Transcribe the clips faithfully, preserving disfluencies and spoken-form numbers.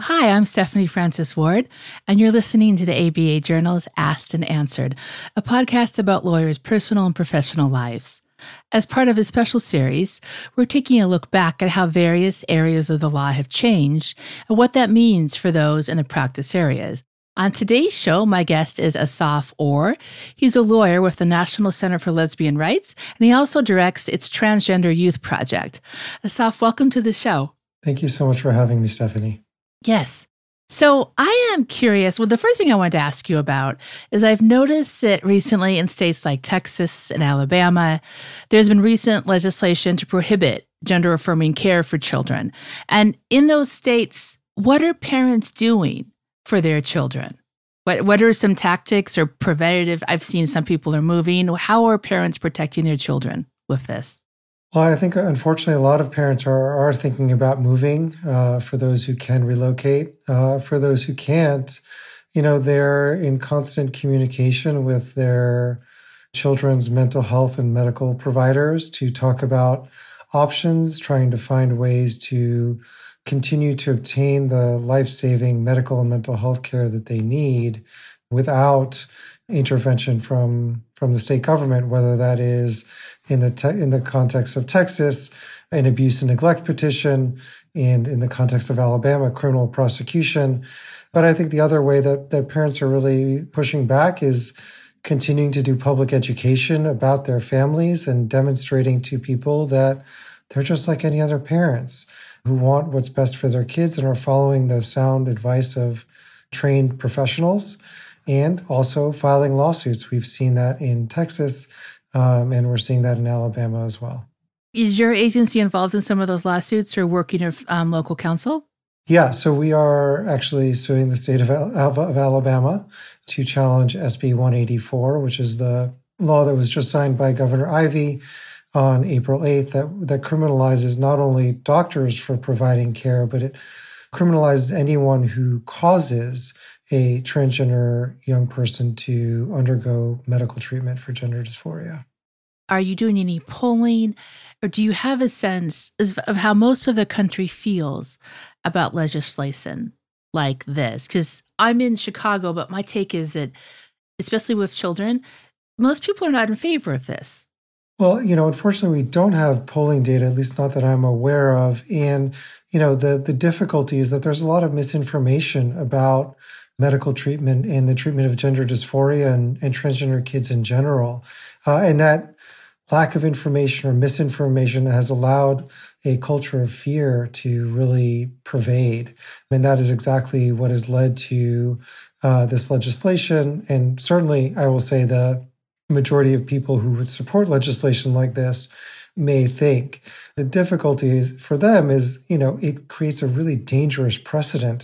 Hi, I'm Stephanie Francis Ward, and you're listening to the A B A Journal's Asked and Answered, a podcast about lawyers' personal and professional lives. As part of a special series, we're taking a look back at how various areas of the law have changed and what that means for those in the practice areas. On today's show, my guest is Asaf Orr. He's a lawyer with the National Center for Lesbian Rights, and he also directs its Transgender Youth Project. Asaf, welcome to the show. Thank you so much for having me, Stephanie. Yes. So I am curious. Well, the first thing I wanted to ask you about is I've noticed that recently in states like Texas and Alabama, there's been recent legislation to prohibit gender-affirming care for children. And in those states, what are parents doing for their children? What what are some tactics or preventative? I've seen some people are moving. How are parents protecting their children with this? Well, I think, unfortunately, a lot of parents are, are thinking about moving uh, for those who can relocate. Uh, for those who can't, you know, they're in constant communication with their children's mental health and medical providers to talk about options, trying to find ways to continue to obtain the life-saving medical and mental health care that they need without intervention from from the state government, whether that is in the te- in the context of Texas, an abuse and neglect petition, and in the context of Alabama, criminal prosecution. But I think the other way that, that parents are really pushing back is continuing to do public education about their families and demonstrating to people that they're just like any other parents who want what's best for their kids and are following the sound advice of trained professionals, and also filing lawsuits. We've seen that in Texas, um, and we're seeing that in Alabama as well. Is your agency involved in some of those lawsuits or working with um, local counsel? Yeah, so we are actually suing the state of, of, of Alabama to challenge S B one eighty-four, which is the law that was just signed by Governor Ivey on April eighth that, that criminalizes not only doctors for providing care, but it criminalizes anyone who causes a transgender young person to undergo medical treatment for gender dysphoria. Are you doing any polling, or do you have a sense of how most of the country feels about legislation like this? Because I'm in Chicago, but my take is that, especially with children, most people are not in favor of this. Well, you know, unfortunately, we don't have polling data, at least not that I'm aware of. And, you know, the, the difficulty is that there's a lot of misinformation about medical treatment and the treatment of gender dysphoria and, and transgender kids in general. Uh, and that lack of information or misinformation has allowed a culture of fear to really pervade. And that is exactly what has led to uh, this legislation. And certainly, I will say the majority of people who would support legislation like this may think. The difficulty for them is, you know, it creates a really dangerous precedent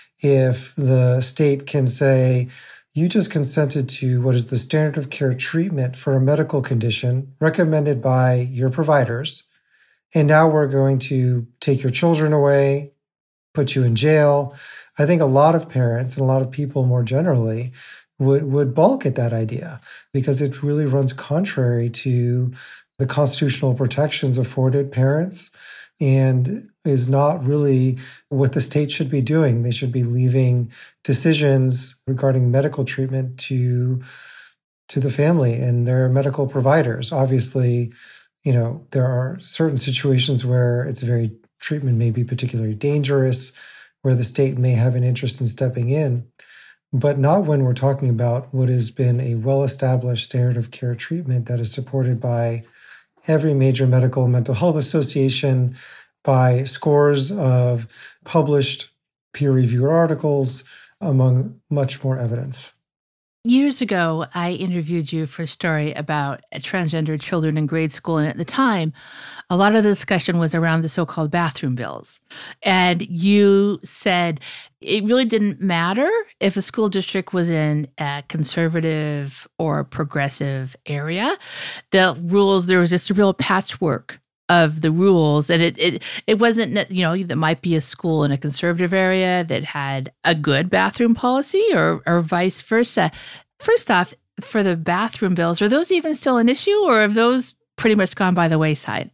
if the state can say, you just consented to what is the standard of care treatment for a medical condition recommended by your providers, and now we're going to take your children away, put you in jail. I think a lot of parents and a lot of people more generally would, would balk at that idea because it really runs contrary to the constitutional protections afforded parents and is not really what the state should be doing. They should be leaving decisions regarding medical treatment to, to the family and their medical providers. Obviously, you know, there are certain situations where it's very treatment may be particularly dangerous, where the state may have an interest in stepping in, but not when we're talking about what has been a well-established standard of care treatment that is supported by every major medical and mental health association, by scores of published peer-reviewed articles, among much more evidence. Years ago, I interviewed you for a story about transgender children in grade school. And at the time, a lot of the discussion was around the so-called bathroom bills. And you said it really didn't matter if a school district was in a conservative or progressive area. The rules, there was just a real patchwork of the rules. And it, it it wasn't, you know, there might be a school in a conservative area that had a good bathroom policy or or vice versa. First off, for the bathroom bills, are those even still an issue or have those pretty much gone by the wayside?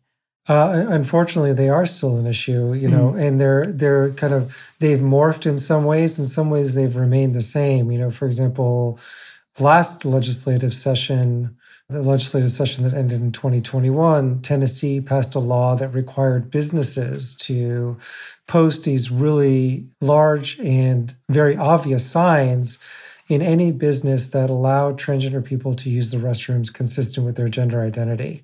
Uh, unfortunately, they are still an issue, you know, Mm. and they're they're kind of they've morphed in some ways. In some ways, they've remained the same. You know, for example, last legislative session, the legislative session that ended in twenty twenty-one, Tennessee passed a law that required businesses to post these really large and very obvious signs in any business that allowed transgender people to use the restrooms consistent with their gender identity.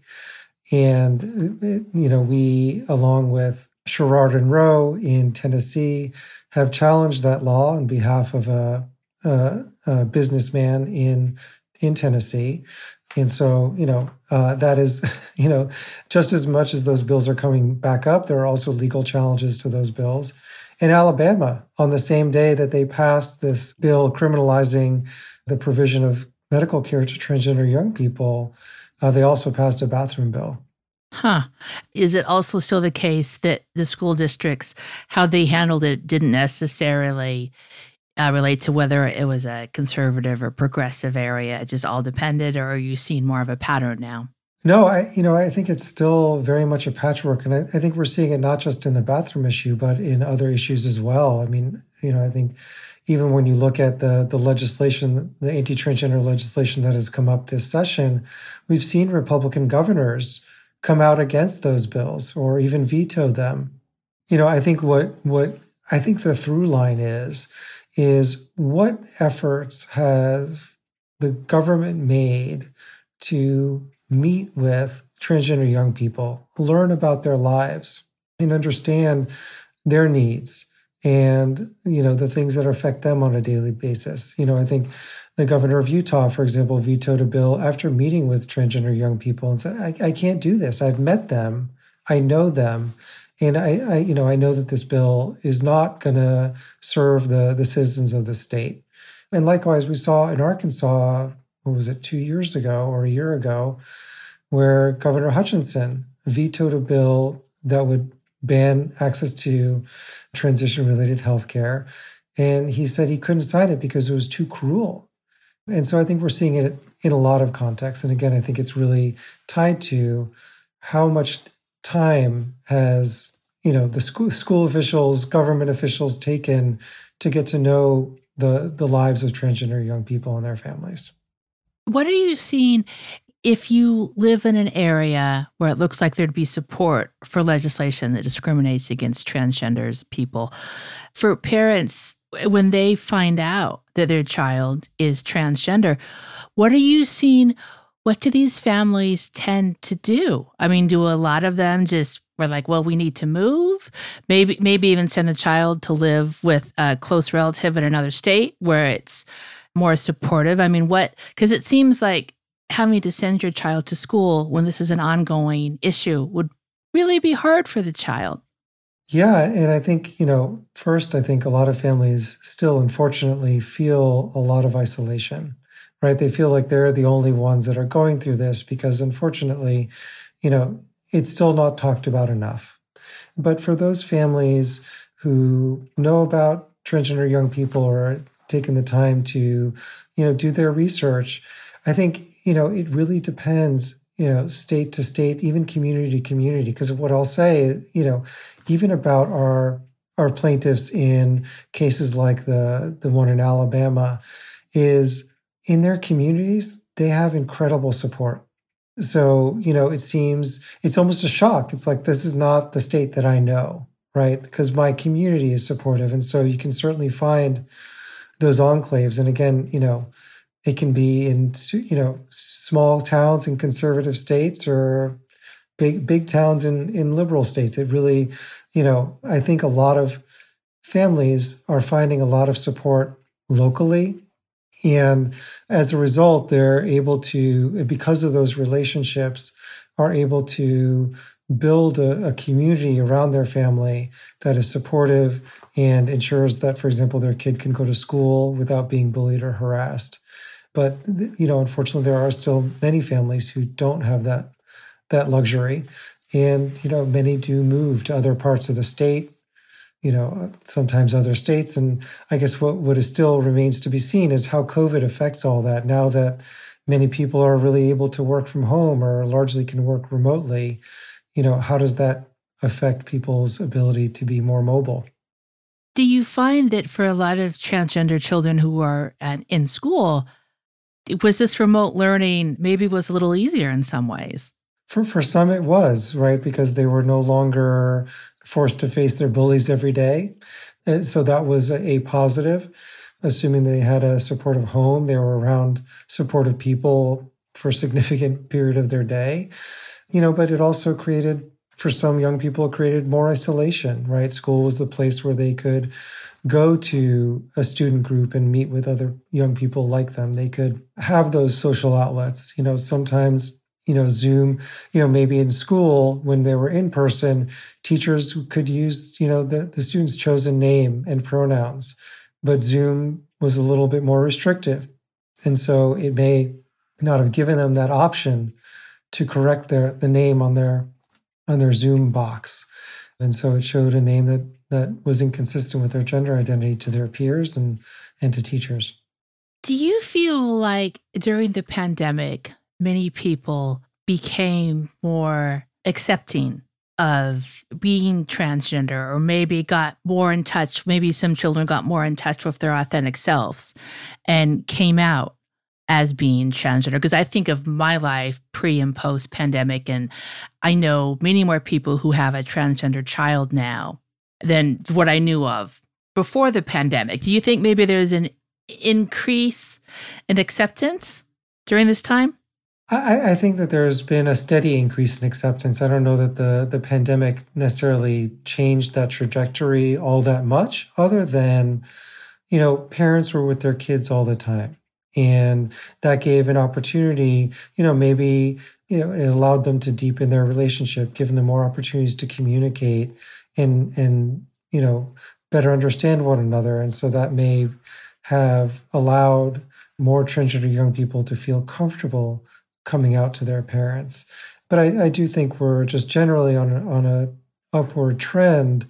And, you know, we, along with Sherrard and Rowe in Tennessee, have challenged that law on behalf of a, a, a businessman in, in Tennessee. And so, you know, uh, that is, you know, just as much as those bills are coming back up, there are also legal challenges to those bills. In Alabama, on the same day that they passed this bill criminalizing the provision of medical care to transgender young people, Uh, they also passed a bathroom bill. Huh. Is it also still the case that the school districts, how they handled it, didn't necessarily uh, relate to whether it was a conservative or progressive area? It just all depended, or are you seeing more of a pattern now? No, I, you know, I think it's still very much a patchwork, and I, I think we're seeing it not just in the bathroom issue, but in other issues as well. I mean, you know, I think even when you look at the the legislation, the anti-transgender legislation that has come up this session, we've seen Republican governors come out against those bills or even veto them. You know, I think what what I think the through line is is what efforts have the government made to meet with transgender young people, learn about their lives, and understand their needs and, you know, the things that affect them on a daily basis. You know, I think the governor of Utah, for example, vetoed a bill after meeting with transgender young people and said, I, I can't do this. I've met them. I know them. And I, I, you know, I know that this bill is not going to serve the, the citizens of the state. And likewise, we saw in Arkansas, what was it, two years ago or a year ago, where Governor Hutchinson vetoed a bill that would ban access to transition-related health care. And he said he couldn't sign it because it was too cruel. And so I think we're seeing it in a lot of contexts. And again, I think it's really tied to how much time has, you know, the school, school officials, government officials taken to get to know the, the lives of transgender young people and their families. What are you seeing if you live in an area where it looks like there'd be support for legislation that discriminates against transgenders people? For parents, when they find out that their child is transgender, what are you seeing? What do these families tend to do? I mean, do a lot of them just were like, well, we need to move? Maybe, maybe even send the child to live with a close relative in another state where it's more supportive? I mean, what, because it seems like having to send your child to school when this is an ongoing issue would really be hard for the child. Yeah. And I think, you know, first, I think a lot of families still, unfortunately, feel a lot of isolation, right? They feel like they're the only ones that are going through this because, unfortunately, you know, it's still not talked about enough. But for those families who know about transgender young people or are taking the time to, you know, do their research, I think, you know, it really depends, you know, state to state, even community to community. Because what I'll say, you know, even about our our plaintiffs in cases like the the one in Alabama, is in their communities, they have incredible support. So, you know, it seems it's almost a shock. It's like, this is not the state that I know, right? Because my community is supportive. And so you can certainly find those enclaves. And again, you know, it can be in, you know, small towns in conservative states or big, big towns in, in liberal states. It really, you know, I think a lot of families are finding a lot of support locally. And as a result, they're able to, because of those relationships, are able to build a, a community around their family that is supportive and ensures that, for example, their kid can go to school without being bullied or harassed. But, you know, unfortunately, there are still many families who don't have that that luxury. And, you know, many do move to other parts of the state, you know, sometimes other states. And I guess what, what is still remains to be seen is how COVID affects all that. Now that many people are really able to work from home or largely can work remotely, you know, how does that affect people's ability to be more mobile? Do you find that for a lot of transgender children who are at, in school, was this remote learning maybe was a little easier in some ways? For for some, it was, right, because they were no longer forced to face their bullies every day. And so that was a, a positive, assuming they had a supportive home, they were around supportive people for a significant period of their day. You know, but it also created, for some young people, it created more isolation, right? School was the place where they could go to a student group and meet with other young people like them. They could have those social outlets. You know, sometimes, you know, Zoom, you know, maybe in school when they were in person, teachers could use, you know, the, the student's chosen name and pronouns, but Zoom was a little bit more restrictive. And so it may not have given them that option to correct their the name on their on their Zoom box. And so it showed a name that that was inconsistent with their gender identity to their peers and, and to teachers. Do you feel like during the pandemic, many people became more accepting of being transgender, or maybe got more in touch, maybe some children got more in touch with their authentic selves and came out as being transgender? Because I think of my life pre and post pandemic, and I know many more people who have a transgender child now than what I knew of before the pandemic. Do you think maybe there's an increase in acceptance during this time? I, I think that there's been a steady increase in acceptance. I don't know that the, the pandemic necessarily changed that trajectory all that much, other than, you know, parents were with their kids all the time. And that gave an opportunity, you know, maybe, you know, it allowed them to deepen their relationship, giving them more opportunities to communicate and, and, you know, better understand one another. And so that may have allowed more transgender young people to feel comfortable coming out to their parents. But I, I do think we're just generally on a, on a upward trend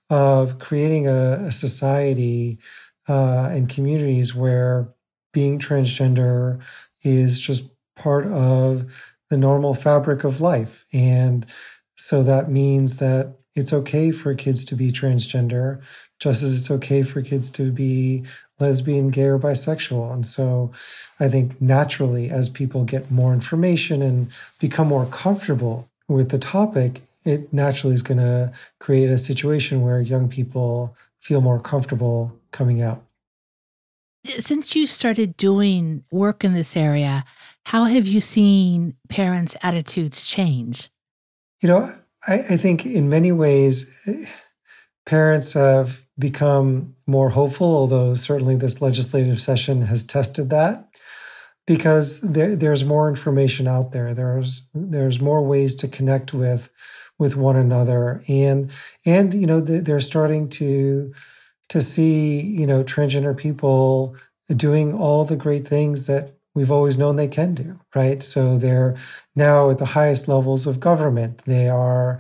of creating a, a society uh, and communities where being transgender is just part of the normal fabric of life. And so that means that it's okay for kids to be transgender, just as it's okay for kids to be lesbian, gay, or bisexual. And so I think naturally, as people get more information and become more comfortable with the topic, it naturally is going to create a situation where young people feel more comfortable coming out. Since you started doing work in this area, how have you seen parents' attitudes change? You know, I, I think in many ways, parents have become more hopeful, although certainly this legislative session has tested that, because there, there's more information out there. There's there's more ways to connect with with one another, and and you know they're starting to to see you know transgender people doing all the great things that we've always known they can do, right? So they're now at the highest levels of government. They are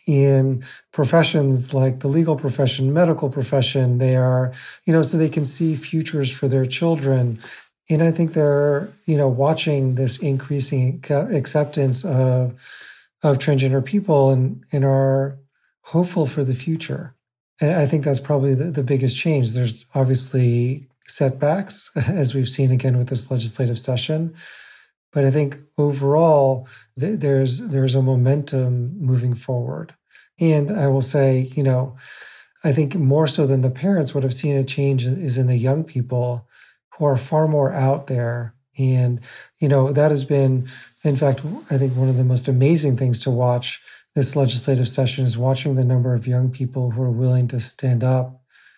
in professions like the legal profession, medical profession. They are, you know, so they can see futures for their children. And I think they're, you know, watching this increasing acceptance of, of transgender people and, and are hopeful for the future. And I think that's probably the, the biggest change. There's obviously setbacks, as we've seen again with this legislative session. But I think overall, th- there's there's a momentum moving forward. And I will say, you know, I think more so than the parents would have seen a change is in the young people who are far more out there. And, you know, that has been, in fact, I think one of the most amazing things to watch this legislative session is watching the number of young people who are willing to stand up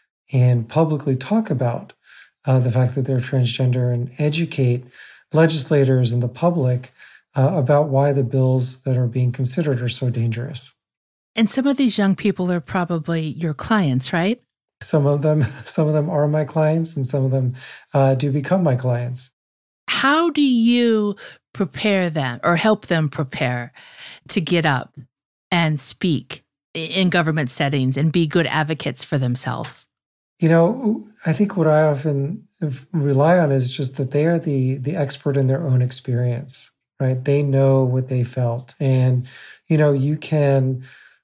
and publicly talk about uh, the fact that they're transgender and educate legislators and the public uh, about why the bills that are being considered are so dangerous. And some of these young people are probably your clients, right? Some of them, some of them are my clients, and some of them uh, do become my clients. How do you prepare them or help them prepare to get up and speak in government settings and be good advocates for themselves? You know, I think what I often rely on is just that they are the the expert in their own experience. right? They know what they felt. And, you know, you can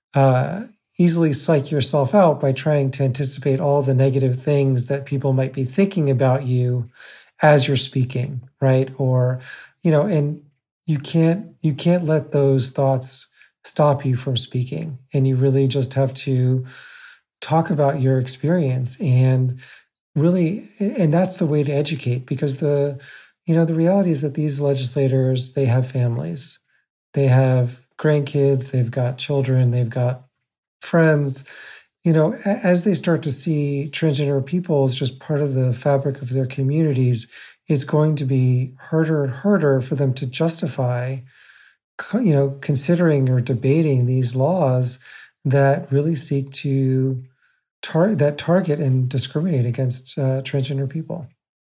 uh, easily psych yourself out by trying to anticipate all the negative things that people might be thinking about you as you're speaking, right? Or, you know, and you can't, you can't let those thoughts stop you from speaking. And you really just have to talk about your experience and really, and that's the way to educate, because the, you know, the reality is that these legislators, they have families, they have grandkids, they've got children, they've got friends. You know, as they start to see transgender people as just part of the fabric of their communities, it's going to be harder and harder for them to justify, you know, considering or debating these laws that really seek to tar- that target and discriminate against uh, transgender people.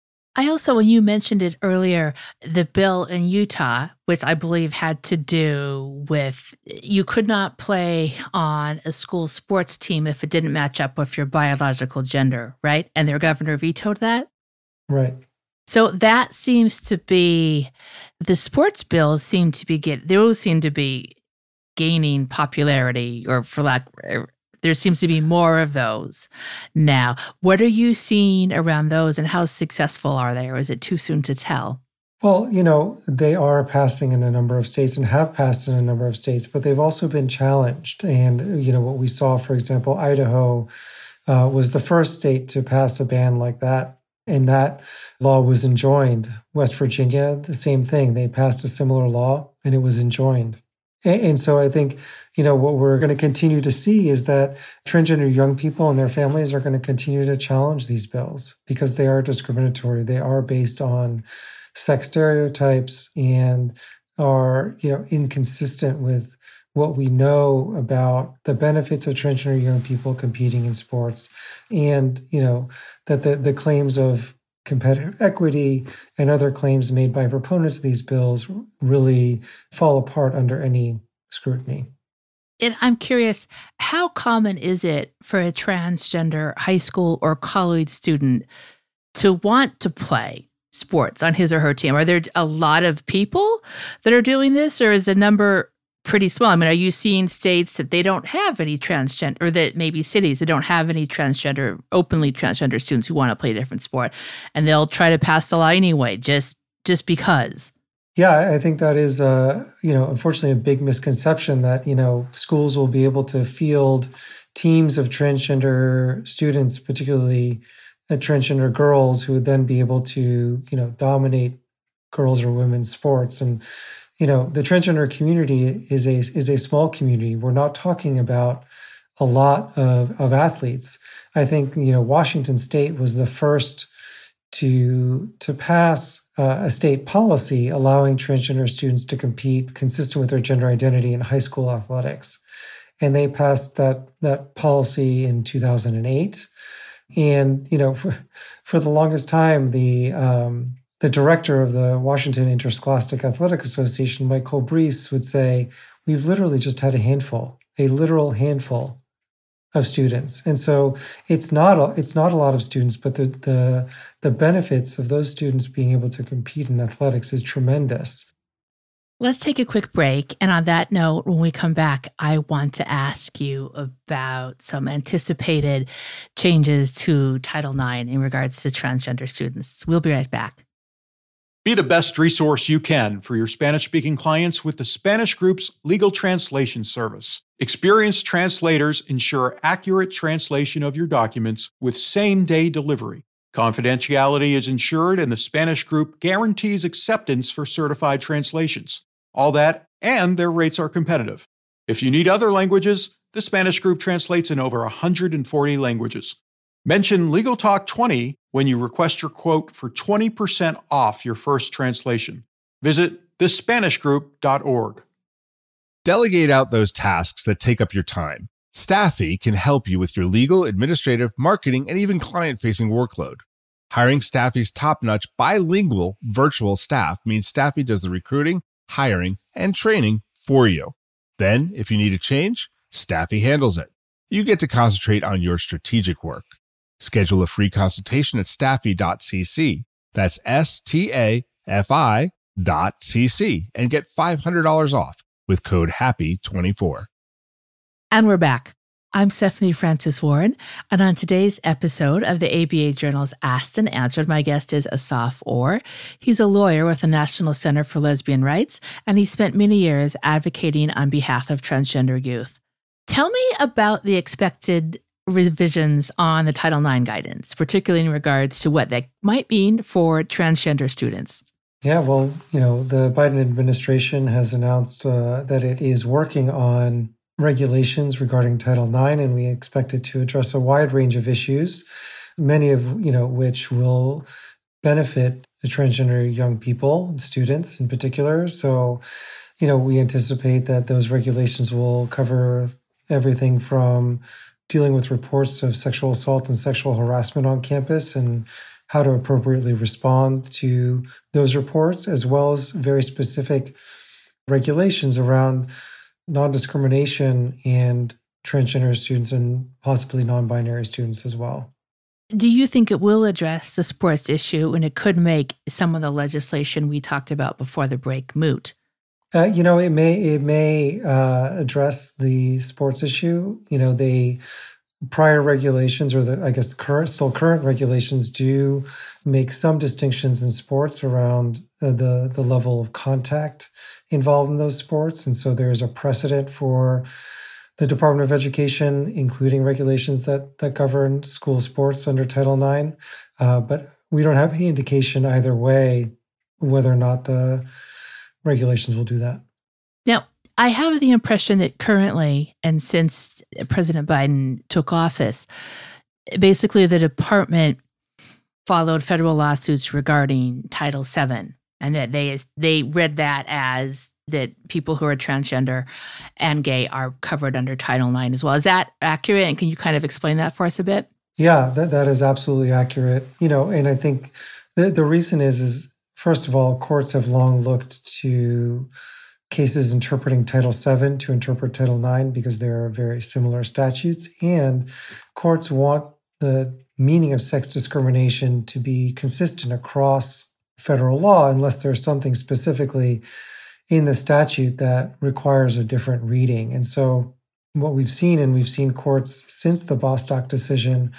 I also, when you mentioned it earlier, the bill in Utah, which I believe had to do with you could not play on a school sports team if it didn't match up with your biological gender, right? And their governor vetoed that? Right. So that seems to be, the sports bills seem to be, get those seem to be gaining popularity, or for lack, there seems to be more of those now. What are you seeing around those, and how successful are they, or is it too soon to tell? Well, you know, they are passing in a number of states and have passed in a number of states, but they've also been challenged. And, you know, what we saw, for example, Idaho uh, was the first state to pass a ban like that. And that law was enjoined. West Virginia, the same thing. They passed a similar law and it was enjoined. And, and so I think, you know, what we're going to continue to see is that transgender young people and their families are going to continue to challenge these bills because they are discriminatory. They are based on sex stereotypes and are, you know, inconsistent with what we know about the benefits of transgender young people competing in sports, and, you know, that the, the claims of competitive equity and other claims made by proponents of these bills really fall apart under any scrutiny. And I'm curious, how common is it for a transgender high school or college student to want to play sports on his or her team? Are there a lot of people that are doing this, or is the number pretty small? I mean, are you seeing states that they don't have any transgender, or that maybe cities that don't have any transgender, openly transgender students who want to play a different sport, and they'll try to pass the law anyway, just just because? Yeah, I think that is, uh, you know, unfortunately a big misconception that, you know, schools will be able to field teams of transgender students, particularly uh, transgender girls, who would then be able to, you know, dominate girls or women's sports. And, you know, the transgender community is a is a small community. We're not talking about a lot of, of athletes. I think, you know, Washington State was the first to to pass uh, a state policy allowing transgender students to compete consistent with their gender identity in high school athletics. And they passed that that policy in two thousand eight. And, you know, for, for the longest time, the um, the director of the Washington Interscholastic Athletic Association, Mike Colbrese, would say, we've literally just had a handful, a literal handful of students. And so it's not a, it's not a lot of students, but the, the the benefits of those students being able to compete in athletics is tremendous. Let's take a quick break. And on that note, when we come back, I want to ask you about some anticipated changes to Title nine in regards to transgender students. We'll be right back. Be the best resource you can for your Spanish-speaking clients with the Spanish Group's legal translation service. Experienced translators ensure accurate translation of your documents with same-day delivery. Confidentiality is ensured, and the Spanish Group guarantees acceptance for certified translations. All that, and their rates are competitive. If you need other languages, the Spanish Group translates in over one hundred forty languages. Mention Legal Talk twenty when you request your quote for twenty percent off your first translation. Visit the spanish group dot org. Delegate out those tasks that take up your time. Staffy can help you with your legal, administrative, marketing, and even client-facing workload. Hiring Staffy's top-notch bilingual virtual staff means Staffy does the recruiting, hiring, and training for you. Then, if you need a change, Staffy handles it. You get to concentrate on your strategic work. Schedule a free consultation at staffy dot c c. That's S T A F I dot c c and get five hundred dollars off with code happy twenty-four. And we're back. I'm Stephanie Francis Ward, and on today's episode of the A B A Journal's Asked and Answered, my guest is Asaf Orr. He's a lawyer with the National Center for Lesbian Rights, and he spent many years advocating on behalf of transgender youth. Tell me about the expected revisions on the Title nine guidance, particularly in regards to what that might mean for transgender students. Yeah, well, you know, the Biden administration has announced uh, that it is working on regulations regarding Title nine, and we expect it to address a wide range of issues, many of, you know, which will benefit the transgender young people, students in particular. So, you know, we anticipate that those regulations will cover everything from dealing with reports of sexual assault and sexual harassment on campus and how to appropriately respond to those reports, as well as very specific regulations around non-discrimination and transgender students and possibly non-binary students as well. Do you think it will address the sports issue, and it could make some of the legislation we talked about before the break moot? Uh, you know, it may it may uh, address the sports issue. You know, they prior regulations, or the I guess current still current regulations, do make some distinctions in sports around uh, the the level of contact involved in those sports, and so there is a precedent for the Department of Education, including regulations that that govern school sports under Title nine. Uh, but we don't have any indication either way whether or not the regulations will do that. Now, I have the impression that currently, and since President Biden took office, basically the department followed federal lawsuits regarding Title seven, and that they they read that as that people who are transgender and gay are covered under Title nine as well. Is that accurate? And can you kind of explain that for us a bit? Yeah, that, that is absolutely accurate. You know, and I think the, the reason is, is, first of all, courts have long looked to cases interpreting Title seven to interpret Title nine because there are very similar statutes, and courts want the meaning of sex discrimination to be consistent across federal law unless there's something specifically in the statute that requires a different reading. And so what we've seen, and we've seen courts since the Bostock decision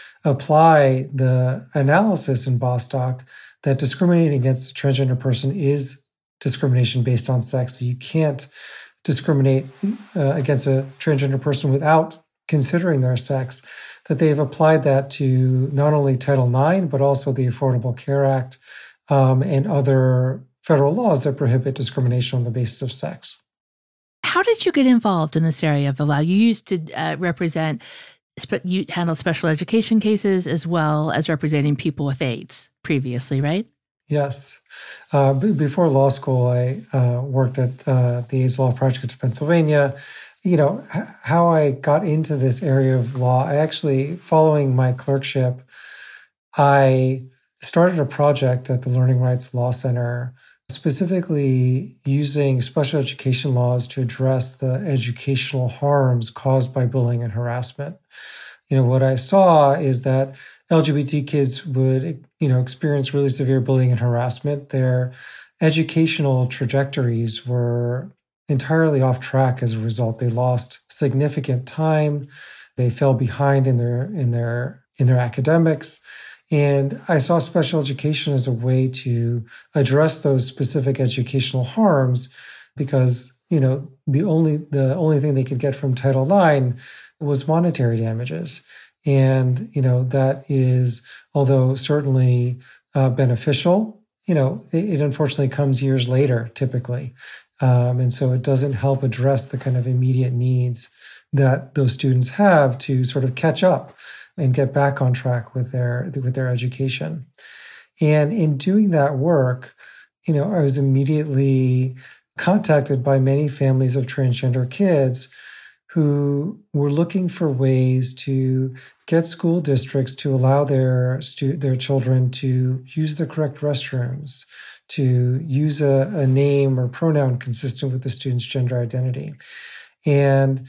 apply the analysis in Bostock that discriminating against a transgender person is discrimination based on sex, that you can't discriminate uh, against a transgender person without considering their sex, that they've applied that to not only Title nine, but also the Affordable Care Act um, and other federal laws that prohibit discrimination on the basis of sex. How did you get involved in this area of the law? You used to uh, represent, you handled special education cases as well as representing people with AIDS previously, right? Yes. Uh, b- before law school, I uh, worked at uh, the AIDS Law Project of Pennsylvania. You know, h- how I got into this area of law, I actually, following my clerkship, I started a project at the Learning Rights Law Center, specifically using special education laws to address the educational harms caused by bullying and harassment. You know, what I saw is that L G B T kids would, you know, experience really severe bullying and harassment. Their educational trajectories were entirely off track as a result. They lost significant time. They fell behind in their in their in their academics. And I saw special education as a way to address those specific educational harms because, you know, the only the only thing they could get from Title nine was monetary damages. And, you know, that is, although certainly uh, beneficial, you know, it, it unfortunately comes years later, typically. Um, and so it doesn't help address the kind of immediate needs that those students have to sort of catch up and get back on track with their with their education. And in doing that work, you know, I was immediately contacted by many families of transgender kids who were looking for ways to get school districts to allow their stu- their children to use the correct restrooms, to use a, a name or pronoun consistent with the student's gender identity. And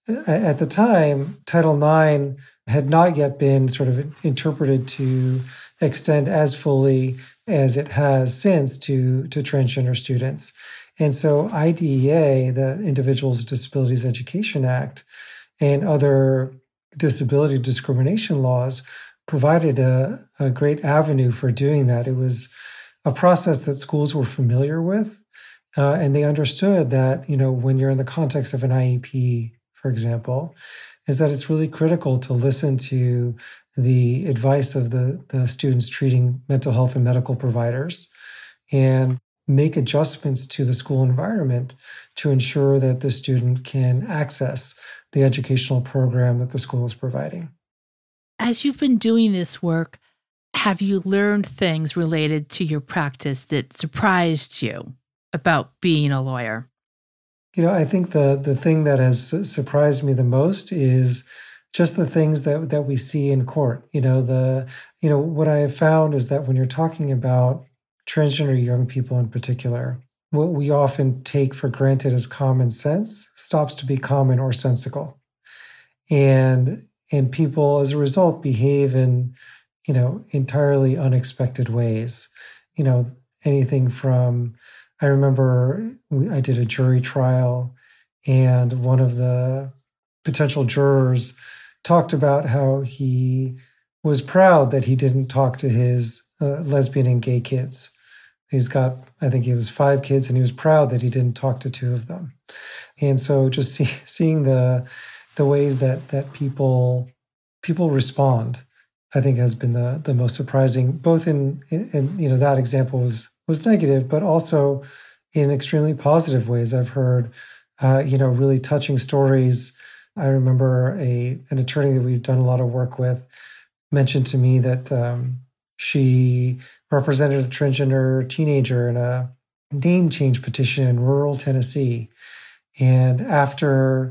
at the time, Title nine had not yet been sort of interpreted to extend as fully as it has since to, to transgender students. And so I D E A, the Individuals with Disabilities Education Act, and other disability discrimination laws provided a, a great avenue for doing that. It was a process that schools were familiar with, uh, and they understood that, you know, when you're in the context of an I E P, for example, is that it's really critical to listen to the advice of the, the students treating mental health and medical providers and make adjustments to the school environment to ensure that the student can access the educational program that the school is providing. As you've been doing this work, have you learned things related to your practice that surprised you about being a lawyer? You know, I think the the thing that has surprised me the most is just the things that, that we see in court. You know, the you know what I have found is that when you're talking about transgender young people in particular, what we often take for granted as common sense stops to be common or sensical. And and people, as a result, behave in, you know, entirely unexpected ways. You know, anything from, I remember I did a jury trial, and one of the potential jurors talked about how he was proud that he didn't talk to his uh, lesbian and gay kids. He's got, I think he was five kids, and he was proud that he didn't talk to two of them. And so just see, seeing the the ways that that people people respond, I think has been the the most surprising, both in, in, in you know, that example was was negative, but also in extremely positive ways. I've heard, uh, you know, really touching stories. I remember a an attorney that we've done a lot of work with mentioned to me that um, she represented a transgender teenager in a name change petition in rural Tennessee. And after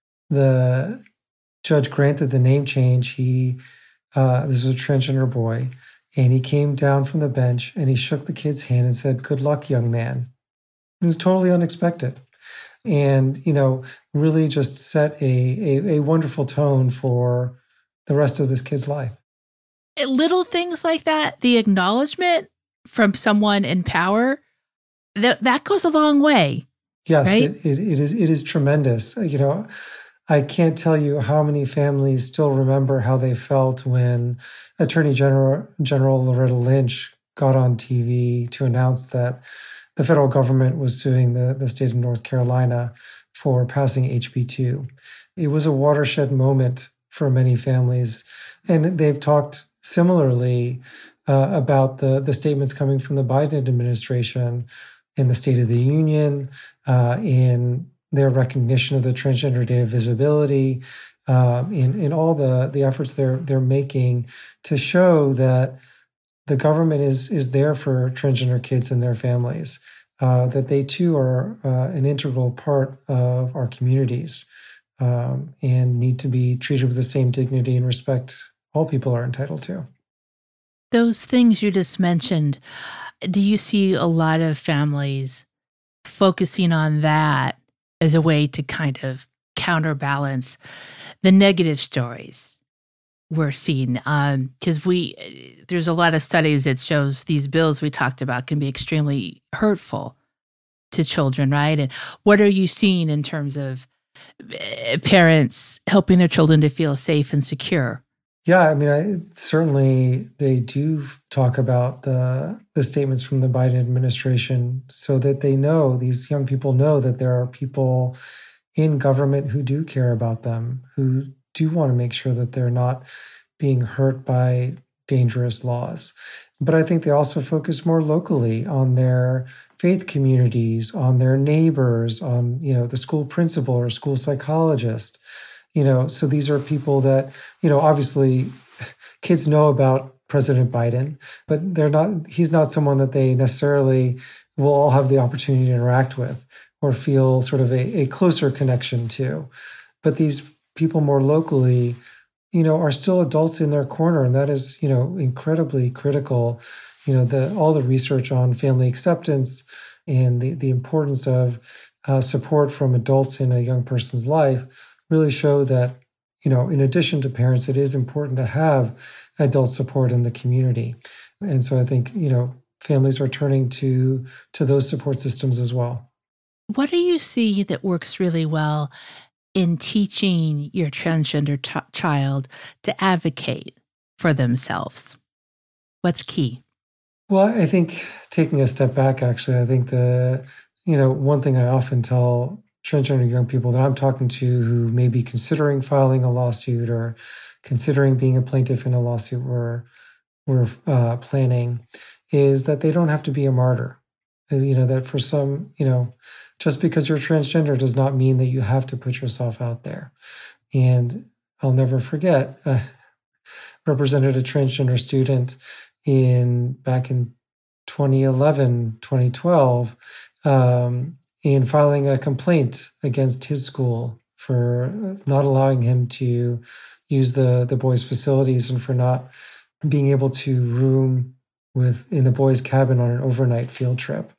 the judge granted the name change, he, uh, this was a transgender boy, and he came down from the bench and he shook the kid's hand and said, "Good luck, young man." It was totally unexpected. And, you know, really just set a, a, a wonderful tone for the rest of this kid's life. Little things like that, the acknowledgement from someone in power, that that goes a long way. Yes, right? it, it, it is. It is tremendous. You know, I can't tell you how many families still remember how they felt when Attorney General General Loretta Lynch got on T V to announce that the federal government was suing the, the state of North Carolina for passing H B two. It was a watershed moment for many families, and they've talked similarly uh, about the, the statements coming from the Biden administration in the State of the Union, uh, in their recognition of the Transgender Day of Visibility, um, in, in all the, the efforts they're they're making to show that the government is is there for transgender kids and their families, uh, that they too are uh, an integral part of our communities, um, and need to be treated with the same dignity and respect all people are entitled to. Those things you just mentioned, do you see a lot of families focusing on that as a way to kind of counterbalance the negative stories we're seeing? Because um, we, there's a lot of studies that shows these bills we talked about can be extremely hurtful to children, right? And what are you seeing in terms of parents helping their children to feel safe and secure? Yeah, I mean, I, certainly they do talk about the the statements from the Biden administration so that they know, these young people know that there are people in government who do care about them, who do want to make sure that they're not being hurt by dangerous laws. But I think they also focus more locally on their faith communities, on their neighbors, on, you know, the school principal or school psychologist. You know, so these are people that, you know, obviously kids know about President Biden, but they're not, he's not someone that they necessarily will all have the opportunity to interact with or feel sort of a, a closer connection to. But these people more locally, you know, are still adults in their corner. And that is, you know, incredibly critical. You know, the all the research on family acceptance and the, the importance of uh, support from adults in a young person's life really show that, you know, in addition to parents, it is important to have adult support in the community. And so I think, you know, families are turning to to those support systems as well. What do you see that works really well in teaching your transgender t- child to advocate for themselves? What's key? Well, I think taking a step back, actually, I think the, you know, one thing I often tell transgender young people that I'm talking to who may be considering filing a lawsuit or considering being a plaintiff in a lawsuit we're, we're uh, planning is that they don't have to be a martyr. You know, that for some, you know, just because you're transgender does not mean that you have to put yourself out there. And I'll never forget, I represented a transgender student in back in twenty eleven, twenty twelve, um, in filing a complaint against his school for not allowing him to use the, the boys' facilities and for not being able to room with in the boys' cabin on an overnight field trip.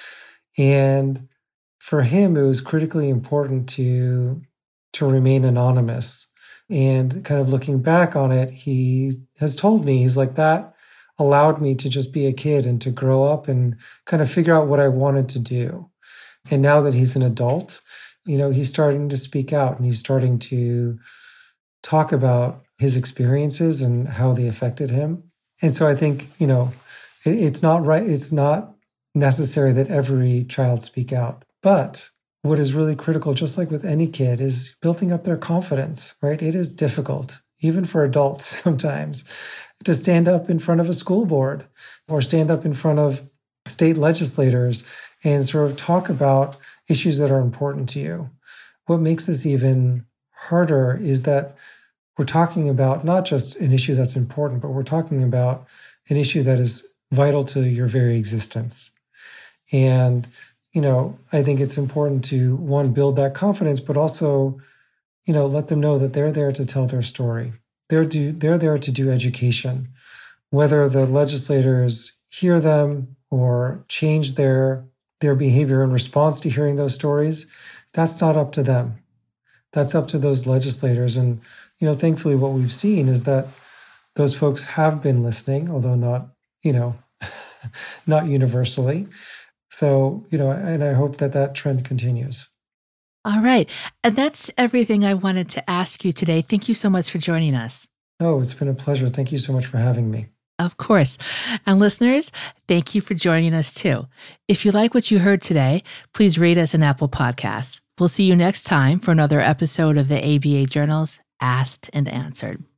And for him, it was critically important to, to remain anonymous. And kind of looking back on it, he has told me, he's like, that allowed me to just be a kid and to grow up and kind of figure out what I wanted to do. And now that he's an adult, you know, he's starting to speak out and he's starting to talk about his experiences and how they affected him. And so I think, you know, it, it's not right. It's not necessary that every child speak out. But what is really critical, just like with any kid, is building up their confidence, right? It is difficult, even for adults sometimes, to stand up in front of a school board or stand up in front of state legislators and sort of talk about issues that are important to you. What makes this even harder is that we're talking about not just an issue that's important, but we're talking about an issue that is vital to your very existence. And, you know, I think it's important to, one, build that confidence, but also, you know, let them know that they're there to tell their story. They're, do, they're there to do education. Whether the legislators hear them or change their, their behavior in response to hearing those stories, that's not up to them. That's up to those legislators. And, you know, thankfully what we've seen is that those folks have been listening, although not, you know, not universally. So, you know, and I hope that that trend continues. All right. And that's everything I wanted to ask you today. Thank you so much for joining us. Oh, it's been a pleasure. Thank you so much for having me. Of course. And listeners, thank you for joining us too. If you like what you heard today, please rate us on Apple Podcasts. We'll see you next time for another episode of the A B A Journal's Asked and Answered.